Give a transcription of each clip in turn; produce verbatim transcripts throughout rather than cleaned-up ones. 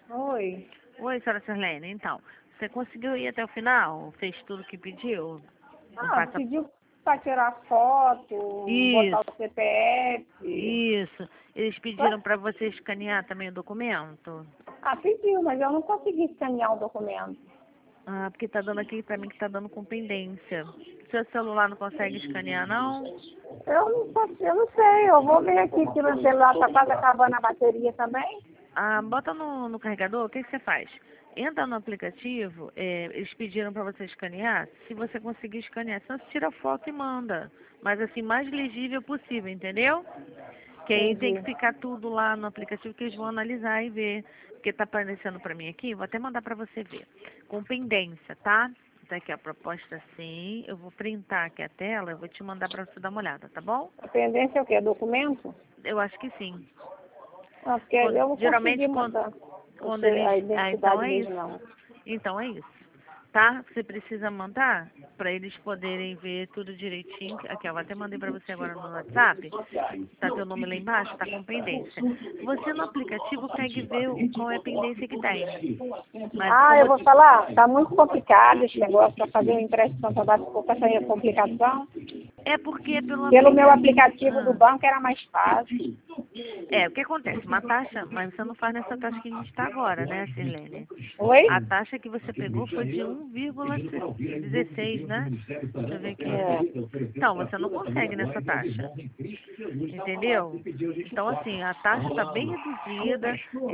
Oi. Oi, senhora Sirlene. Então, você conseguiu ir até o final? Fez tudo que pediu? Não Ah, passa... pediu para tirar foto, botar Isso, o C P F. isso. Eles pediram Ué? para você escanear também o documento? Ah, pediu, mas eu não consegui escanear o documento. Ah, porque tá dando aqui para mim que tá dando com pendência. Seu celular não consegue escanear, não? Eu não, posso- eu não sei, eu vou ver aqui que meu celular está quase acabando a bateria também. Ah, bota no, no carregador, o que, que você faz? Entra no aplicativo, é, eles pediram para você escanear, se você conseguir escanear, senão você tira foto e manda. Mas assim, mais legível possível, entendeu? Que aí tem que Entendi. ficar tudo lá no aplicativo que eles vão analisar e ver. Porque tá aparecendo para mim aqui, vou até mandar para você ver. Com pendência, tá? Tá aqui a proposta sim. Eu vou printar aqui a tela, eu vou te mandar para você dar uma olhada, tá bom? A pendência é o quê? Documento? Eu acho que sim. Ah, porque Quando- eu não consegui geralmente quando, mandar o quando ce- eles. a Ah, então identidade é dele, isso. não. Então é isso. Tá? Você precisa mandar para eles poderem ver tudo direitinho. Aqui, eu até mandei para você agora no WhatsApp. Tá teu nome lá embaixo, tá com pendência. Você no aplicativo pega e vê o- qual é a pendência que tem. Mas Ah, eu como vou falar, tá muito complicado esse negócio para fazer o empréstimo para dar com essa complicação. é porque é pelo Pelo meu aplicativo. aplicativo do Ah, banco era mais fácil. é, o que acontece? Uma taxa, mas você não faz nessa taxa que a gente está agora, né, Sirlene? Oi? A taxa que você pegou foi de um vírgula dezesseis, né? Deixa eu ver aqui. É. Então, você não consegue nessa taxa. Entendeu? Então, assim, a taxa está bem reduzida,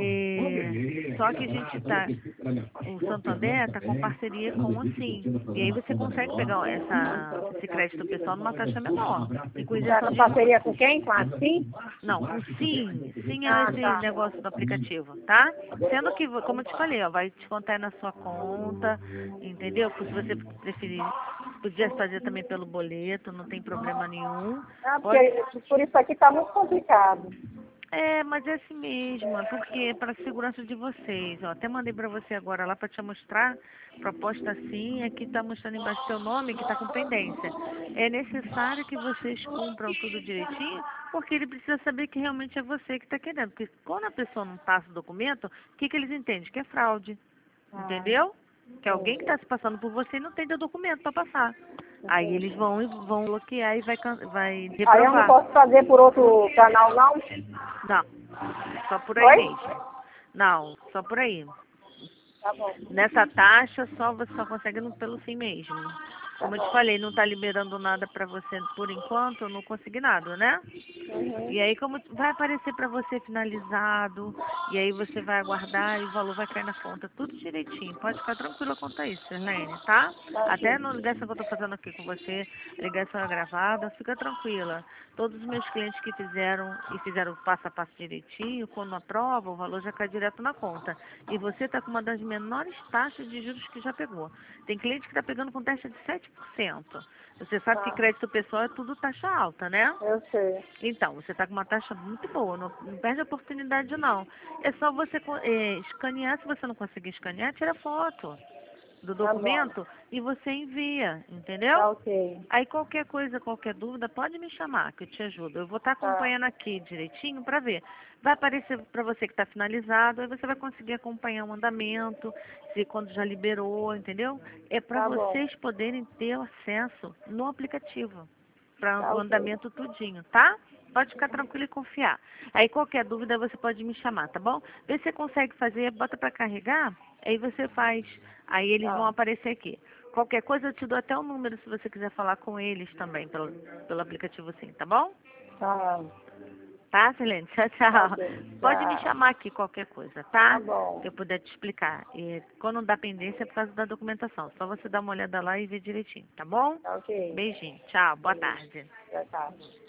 e... só que a gente está, o Santander está com parceria com o Sim. E aí você consegue pegar essa, esse crédito pessoal numa taxa menor e com Tá isenção com de juros. parceria com quem? Com a Sim? Não, o Sim, Sim é Ah, esse tá. negócio do aplicativo, tá? Sendo que, como eu te falei, ó, vai te contar na sua conta, entendeu? Se você preferir, podia fazer também pelo boleto, não tem problema nenhum. Ah, Pode. porque por isso aqui tá muito complicado. É, mas é assim mesmo, é porque é para a segurança de vocês. Ó, até mandei para você agora lá para te mostrar. Proposta assim, aqui está mostrando embaixo seu nome, que está com pendência. É necessário que vocês cumpram tudo direitinho, porque ele precisa saber que realmente é você que está querendo. Porque quando a pessoa não passa o documento, o que, que eles entendem? Que é fraude. Ah, Entendeu? Que alguém que entendi. está se passando por você não tem o documento para passar. Aí eles Entendi. vão, vão bloquear e vai, can- vai Aí eu não reprovar. posso fazer por outro canal, não? Não, só por aí Oi? mesmo. Não, só por aí. Tá bom. Nessa taxa, só você só consegue no, pelo sim mesmo. Tá Como eu te bom. falei, não está liberando nada para você por enquanto, eu não consegui nada, né? Uhum. E aí, como vai aparecer para você finalizado, e aí você vai aguardar e o valor vai cair na conta, tudo direitinho. Pode ficar tranquila quanto a isso, Sirlene, tá? Tá Até ok. na ligação que eu tô fazendo aqui com você, a ligação é gravada, fica tranquila. Todos os meus clientes que fizeram e fizeram o passo a passo direitinho, quando aprova, o valor já cai direto na conta. E você está com uma das menores taxas de juros que já pegou. Tem cliente que está pegando com taxa de sete por cento. Você sabe que Tá. crédito pessoal é tudo taxa alta, né? Eu sei. Então, você está com uma taxa muito boa, não, não perde a oportunidade não. É só você co- eh, escanear, se você não conseguir escanear, tira foto do Tá bom. documento e você envia, entendeu? Tá ok. Aí qualquer coisa, qualquer dúvida, pode me chamar que eu te ajudo. Eu vou estar Tá. acompanhando aqui direitinho para ver. Vai aparecer para você que está finalizado, aí você vai conseguir acompanhar o andamento, se quando já liberou, entendeu? É para Tá bom. vocês poderem ter o acesso no aplicativo, para Tá o ok. andamento tudinho, tá? Pode ficar tranquilo e confiar. Aí qualquer dúvida você pode me chamar, tá bom? Vê se você consegue fazer, bota para carregar, aí você faz. Aí eles vão Tá. aparecer aqui. Qualquer coisa eu te dou até o número se você quiser falar com eles também, pelo, pelo aplicativo sim, tá bom? Tá. Tá, Silene? Tchau, Tá tchau. ok. Pode me Tchau. chamar aqui qualquer coisa, Tá tá? bom. Se eu puder te explicar. E quando dá pendência é por causa da documentação. Só você dar uma olhada lá e ver direitinho, tá bom? Tá ok. Beijinho. Tchau. Boa Beijo. tarde. Já tá.